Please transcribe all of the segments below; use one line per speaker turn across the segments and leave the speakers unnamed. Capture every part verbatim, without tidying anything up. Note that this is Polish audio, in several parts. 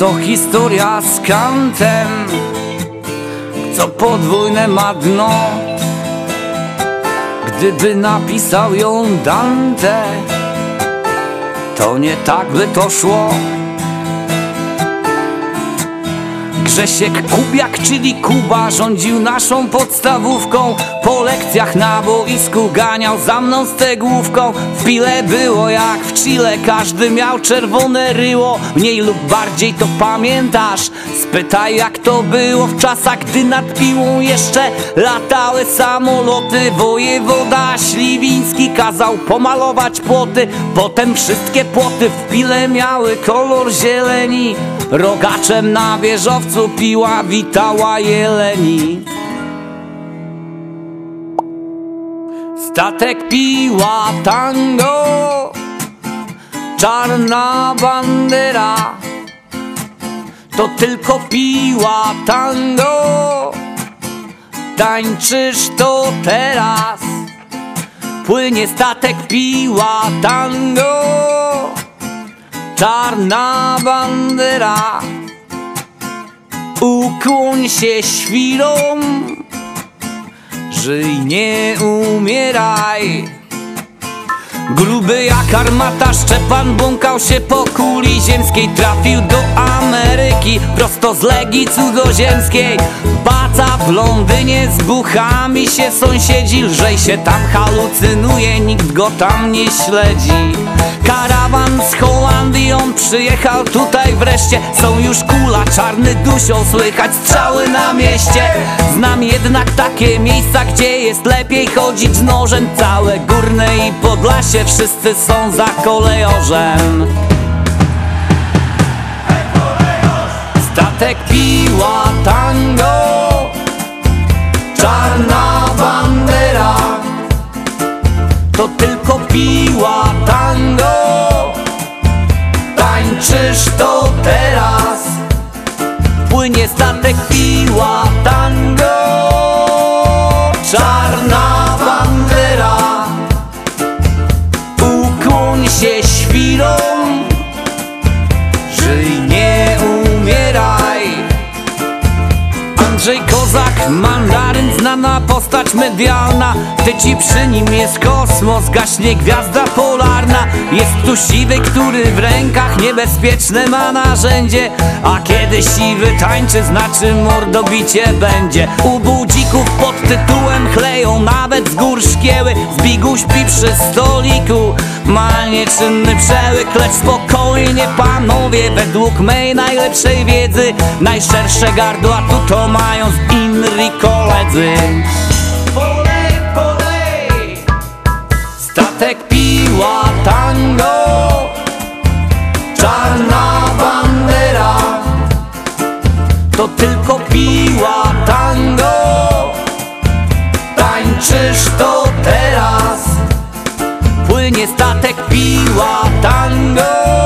Oto historia z kantem, co podwójne ma dno. Gdyby napisał ją Dante, to nie tak by to szło. Grzesiek Kubiak, czyli Kuba, rządził naszą podstawówką. Po lekcjach na boisku ganiał za mną stegłówką. W pile było jak w Chile, każdy miał czerwone ryło. Mniej lub bardziej to pamiętasz? Spytaj, jak to było w czasach, gdy nad Piłą jeszcze latały samoloty. Wojewoda Śliwiński kazał pomalować płoty, potem wszystkie płoty w Pile miały kolor zieleni. Rogaczem na wieżowcu Piła witała jeleni. Statek Piła tango, czarna bandera. To tylko Piła tango, tańczysz to teraz. Płynie statek Piła tango, czarna bandera. Ukłoń się świrom, żyj, nie umieraj. Gruby jak armata Szczepan błąkał się po kuli ziemskiej. Trafił do Ameryki prosto z Legii cudzoziemskiej. Baca w Londynie, z buchami się sąsiedzi. Lżej się tam halucynuje, nikt go tam nie śledzi. Karawan z Holandii, on przyjechał tutaj wreszcie. Są już kula, czarny dusią, słychać strzały na mieście. Znam jednak takie miejsca, gdzie jest lepiej chodzić z nożem. Całe Górne i Podlasie, wszyscy są za kolejorzem. Statek Piła tango, czarna bandera. To tylko Piła tango, tańczysz to teraz. Płynie statek Piła tango, czarna bandera. Ukłoń się świrom, żyj, nie umieraj. Andrzej Kozak, mandaryn, znana postać medialna. Gdy ci przy nim jest kosmos, gaśnie gwiazda polarna. Jest tu siwy, który w rękach niebezpieczne ma narzędzie. A kiedy siwy tańczy, znaczy mordobicie będzie. U budzików pod tytułem chleją nawet z gór szkieły. Zbiguś śpi przy stoliku, ma nieczynny przełyk. Lecz spokojnie panowie, według mej najlepszej wiedzy najszersze gardła tu to mają z Inri koledzy. Polej, polej. Statek Piła tango, czarna bandera. To tylko Piła tango, tańczysz to teraz. Płynie statek Piła tango,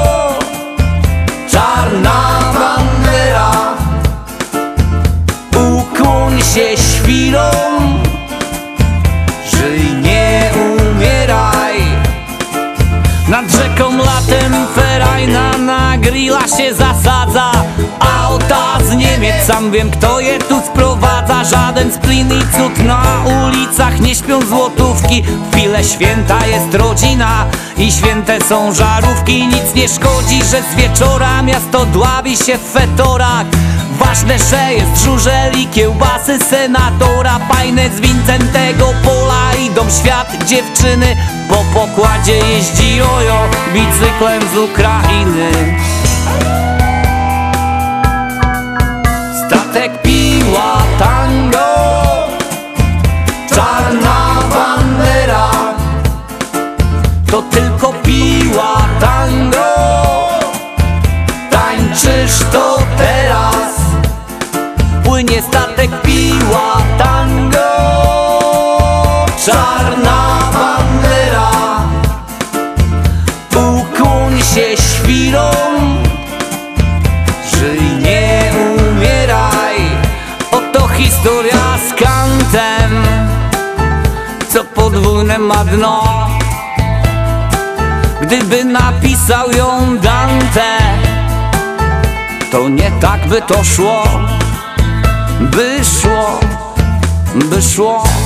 czarna bandera. Ukłoń się świrom, żyj, nie umieraj. Nad rzeką latem ferajna na grilla się zasadza. Auta z Niemiec, sam wiem kto je tu sprowadza. Żaden splin i cud na ulicach, nie śpią złotówki. W Pile święta jest rodzina i święte są żarówki. Nic nie szkodzi, że z wieczora miasto dławi się w fetorach. Ważne, że jest żużel i kiełbasy senatora. Fajne z Wincentego Pola idą w świat dziewczyny. Po pokładzie jeździ jojo bicyklem z Ukrainy. Statek Piła tango, czarna bandera. To tylko Piła tango, tańczysz to teraz. Płynie statek Piła tango, czarna bandera. Ukłoń się świrom, żyj, nie umieraj. Oto historia z kantem, co podwójne ma dno. Gdyby napisał ją Dante, to nie tak by to szło, by szło, by szło.